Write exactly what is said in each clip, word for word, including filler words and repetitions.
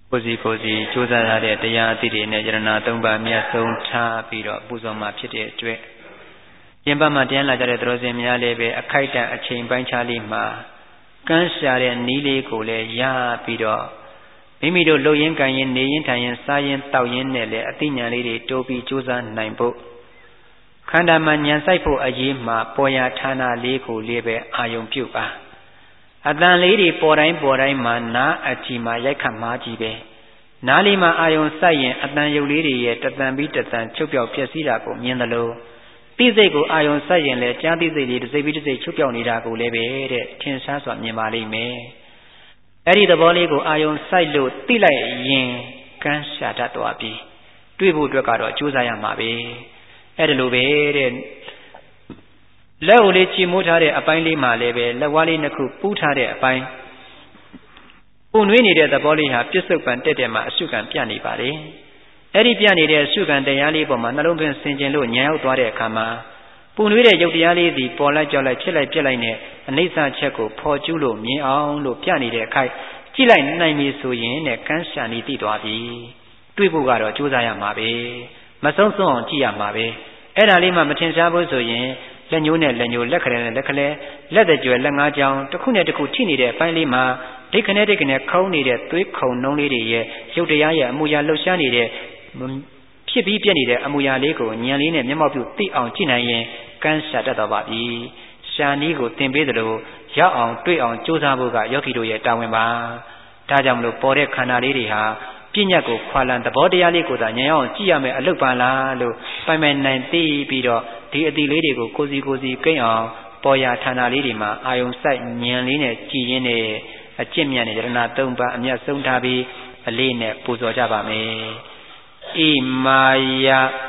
ကိုစီကိုစီကြိုးစားရတဲ့တရားအသည့်တွေနဲ့ယရဏသုံးပါးအမြတ်ဆုံးထားပြီးတော့ပူဇော်မှာဖြစ်တဲ့အတွက်ကျင့်ပမှာတရားလာကြတဲ့သတော်စင်များလည်းပဲအခိုက်အတန့်အချိန်ပိုင်းခြားလေးမှာကန်းရှာတဲ့နီးလေးကိုလည်းရပြီးတော့မိမိတို့လှုပ်ရင်းကန်ရင်းနေရင်းထိုင်ရင်းစားရင်းတောက်ရင်းနဲ့လည်းအသိဉာဏ်လေးတွေတိုးပြီးကြိုးစားနိုင်ဖို့ခန္ဓာမှာဉာဏ်ဆိုင်ဖို့အရေးမှာပေါ်ရာဌာနလေးကိုလေးပဲအာယုံပြုပါအတန်လေးတွေပေါ်တိုင်းပေါ်တိုင်းမှာနားအကြည့်မှာရိုက်ခတ်မှာကြီးပဲနားလေးမှာအာယုံစိုက်ရင်အတန်ရုပ်လေးတွေရဲ့တတန်ပြီးတတန်ချုပ်ပြောက်ပြည့်စည်တာကိုမြင်သလိုသိစိတ်ကိုအာယုံစိုက်ရင်လည်းကြားသိစိတ်တွေတစ်စိတ်ပြီးတစ်စိတ်ချုပ်ပြောက်နေတာကိုလည်းပဲတဲ့ထင်ရှားစွာမြင်ပါလိမ့်မယ်အဲ့ဒီသဘောလေးကိုအာယုံစိုက်လို့သိလိုက်ရင်ကန်းရှာတတ်သွားပြီတွေ့ဖို့အတွက်ကတော့ကြိုးစားရမှာပဲအဲ့ဒါလိုပဲတဲ့လက်ကိုလေးချီမိုးထားတဲ့အပိုင်းလေးမှာလည်းပဲလက်ဝါးလေးနှစ်ခုပူးထားတဲ့အပိုင်းပုံနှွေးနေတဲ့သဘောလေးဟာပြစ္ဆုတ်ပံတက်တဲ့မှာအရှုခံပြနေပါလေအဲ့ဒီပြနေတဲ့အရှုခံတရားလေးပေါ်မှာနှလုံးသွင်းဆင်ခြင်လို့ဉာဏ်ရောက်သွားတဲ့အခါမှာပုံနှွေးတဲ့ရုပ်တရားလေးစီပေါ်လိုက်ကြောက်လိုက်ဖြစ်လိုက်ပြက်လိုက်နဲ့အနိစ္စချက်ကိုဖော်ကျူးလို့မြင်အောင်လို့ပြနေတဲ့အခိုက်ကြည့်လိုက်နိုင်ပြီဆိုရင်တဲ့ကန်းရှာနေသိသွားပြီတွေ့ဖို့ကတော့ကြိုးစားရမှာပဲမဆုံးဆုံးအောင်ကြည့်ရမှာပဲအဲ့ဒါလေးမှမထင်ရှားဘူးဆိုရင်လက်ညှိုးနဲ့လက်ညှိုးလက်ခလဲနဲ့လက်ခလဲလက်တကြွယ်လက်ငါးချောင်းတစ်ခုနဲ့တစ်ခုထိနေတဲ့အပိုင်းလေးမှာဒိတ်ခနဲ့ဒိတ်ခနဲ့ခုံးနေတဲ့သွေးခုံနှုံးလေးတွေရဲ့ရုပ်တရားရဲ့အမူအရာလှုပ်ရှားနေတဲ့ဖြစ်ပြီးပြည့်နေတဲ့အမူအရာလေးကိုဉာဏ်လေးနဲ့မျက်မှောက်ပြုသိအောင်ကြည့်နိုင်ရင်ကန်းရှာတတ်တော့ပါပြီရှာနည်းကိုသင်ပေးသလိုရောက်အောင်တွေ့အောင်ကြိုးစားဖို့ကယောဂီတို့ရဲ့တာဝန်ပါဒါကြောင့်မလို့ပေါ်တဲ့ခန္ဓာလေးတွေဟာပြညတ်ကိုခွာလန်သဘောတရားလေးကိုသာဉာဏ်အောင်ကြည့်ရမယ်အလုပ်ပါလားလို့ပိုင်ပိုင်နိုင်သိပြီးတော့ဒီအတိလေးတွေကိုကိုစီကိုစီကိန်းအောင်ပေါ်ရာဌာနလေးတွေမှာအာယုံစိုက်ဉာဏ်လေးနဲ့ကြည်ရင်းနဲ့အကျင့်မြတ်နဲ့ယရဏသုံးပါးအမြတ်ဆုံးထားပြီးအလေးနဲ့ပူဇော်ကြပါမယ်ဣမာယ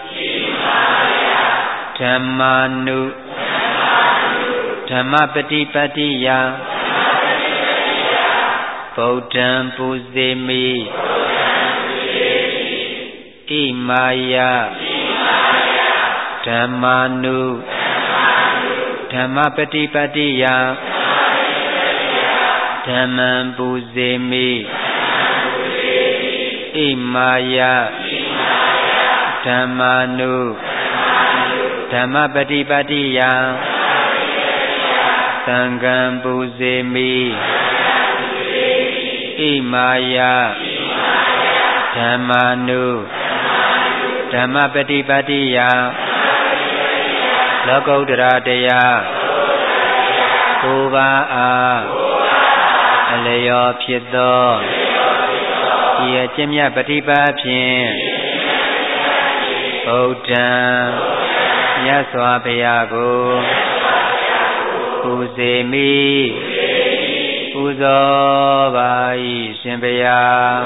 ဓမ္မာနုဓမ္မပฏิပတ္တိယဗုဒ္ဓံပူဇေမိဣမာယဓမ္မာနုဓမ္မပฏิပတ္တိယဓမ္မံပူဇေမိဣမာယဓမ္မာနုဓမ္မပฏิပတ္တိယသံဃံပူဇေမိဣမာယဓမ္မာနုဓမ္မပฏิပတ္တိယလောကုတ္တရာတရားကိုးပါးအားအလျော်ဖြစ်သောဒီအကျင့်မြတ်ပฏิပါဖြင့်ဗုဒ္ဓံမြတ်စွာဘုရားကိုပူဇေမိပူဇော်ပါ၏ရှင်ဘုရား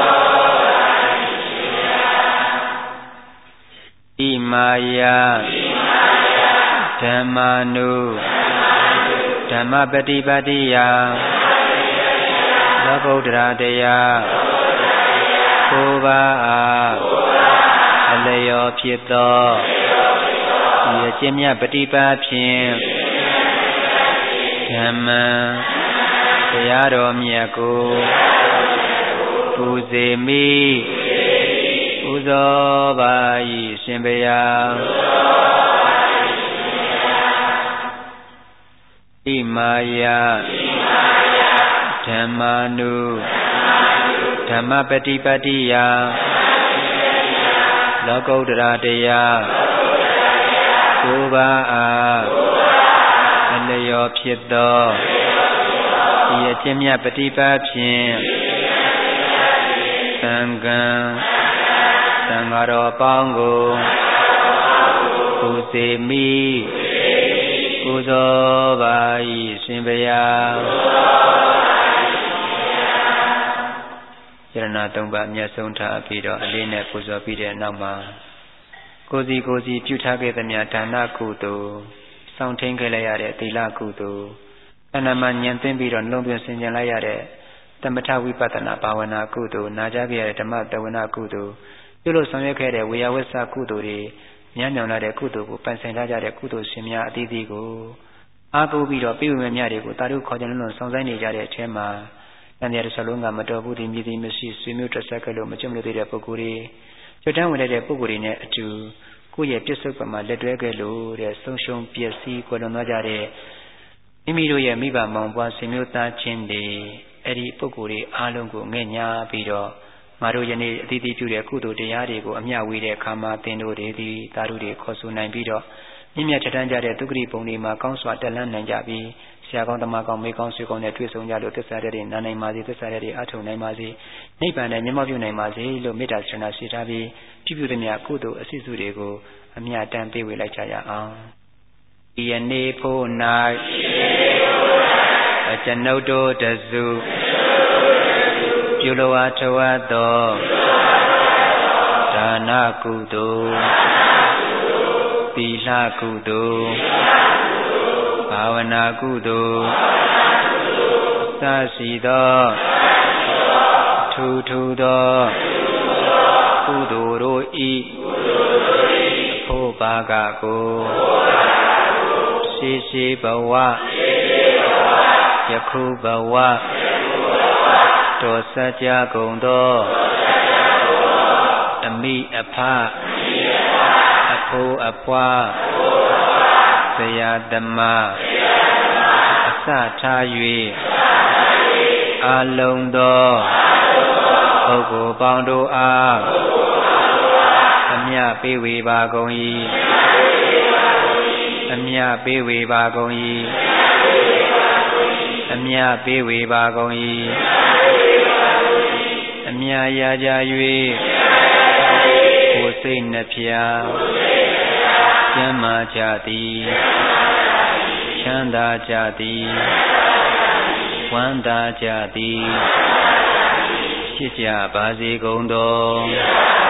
ဣမာယဓမ္မာနုဓမ္မပฏิပတ္တိယလောကုတ္တရာတရားကိုးပါးအားအလျော်ဖြစ်သောဒီအကျင့်မြတ်ပฏิပါဖြင့်ဓမ္မံတရားတော်မြတ်ကိုပူဇေမိပူဇော်ပါ၏ရှင်ဘုရားဣမာယဓမ္မာနုဓမ္မပฏิပတ္တိယလောကုတ္တရာတရားကိုးပါးအားအလျော်ဖြစ်သောဒီအကျင့်မြတ်ပฏิပါဖြင့်သံဃံသံဃာတော်ပေါင်းကိုပူဇေမိပူဇော်ပါ၏ရှင်ဘုရားယရဏသုံးပါးအမြတ်ဆုံးထားပြီးတော့အလေးနဲ့ပူဇော်ပြီးတဲ့နောက်မှာကိုစီကိုစီပြုထားခဲ့သမျှဒါနကုသိုလ်စောင့်ထိန်ခဲ့လိုက်ရတဲ့သီလကုသိုလ်အနမဉာဏ်သိမ့်ပြီးတော့နှလုံးသွင်းဆင်ခြင်လိုက်ရတဲ့သမထဝိပဿနာဘာဝနာကုသိုလ်နာကြားခဲ့ရတဲ့ဓမ္မတဝနာကုသိုလ်ပြုလို့ဆောင်ရွက်ခဲ့တဲ့ဝေယဝစ္စကုသိုလ်တွေညံ့ညောင်လာတဲ့ကုသိုလ်ကိုပန်ဆင်ထားကြတဲ့ကုသိုလ်ရှင်များအသီးသီးကိုအားကိုးပြီးတော့ပြည့်ဝမြတ်တွေကိုတာရုခေါ်ကြလွန်းလွန်းဆောင်ဆိုင်နေကြတဲ့အထဲမှာတန်တရားတစ်ချက်လုံးကမတော်ဘူးဒီမြည်သည်မရှိဆွေမျိုးတစ်ဆက်ကလို့မကြုံလို့တဲ့ပုဂ္ဂိုလ်တွေကျွတ်တန်းဝင်တဲ့ပုဂ္ဂိုလ်တွေနဲ့အတူကိုယ့်ရဲ့ပြစ္ဆုတ်ပံမှာလက်တွဲခဲ့လို့တဲ့ဆုံးရှုံးပျက်စီးကွယ်လွန်သွားကြတဲ့မိမိတို့ရဲ့မိဘမောင်ပွားဆွေမျိုးသားချင်းတွေအဲ့ဒီပုဂ္ဂိုလ်တွေအားလုံးကိုငဲ့ညာပြီးတော့ငါတို့ယနေ့အသီးသီးပြုတဲ့ကုသိုလ်တရားတွေကိုအမျှဝေတဲ့အခါမှာသင်တို့တွေဒီသာဓုတွေခေါ်ဆိုနိုင်ပြီးတော့မြင့်မြတ်ထက်တန်းကြတဲ့သုခတိပုံတွေမှာကောင်းစွာတက်လန်းနိုင်ကြပြီးဆရာကောင်းတမကောင်းမေကောင်းဆွေကောင်းနဲ့တွေ့ဆုံကြလို့သစ္စာတဲ့နာနိုင်ပါစေသစ္စာတဲ့အထုံနိုင်ပါစေနိဗ္ဗာန်နဲ့မျက်မှောက်ပြုနိုင်ပါစေလို့မေတ္တာဆန္ဒရှိထားပြီးပြုပြုသမျှကုသိုလ်အစီအစုတွေကိုအမြတ်တမ်းပေးဝေလိုက်ကြရအောင်ဒီယနေ့ဖို့၌အကျွန်ုပ်တို့တစုပြုလိုအားထဝတ်သောဒါနကုသိုလ်သီလကုသိုလ်ဘာဝနာကုသိုလ်စရှိသောထူထူသောကုသိုလ်တို့ဤအဖို့ပါကကိုရှိရှိဘဝယခုဘဝတော်စကြကုန်သောအမိအဖအဖိုးအဖွားဆရာသမားအစထား၍အာလုံးသောပုဂ္ဂိုလ်ပေါင်းတို့အားအမြပေးဝေပါကုန်၏အမြပေးဝေပါကုန်၏အမြပေးဝေပါကုန်၏အမြရာကြ၍ကိုယ်စိတ်နှဖျားကျမ်းမာကြသည်ချမ်းသာကြသည်ဝမ်းသာကြသည်ဖြစ်ကြပါစေကုန်သော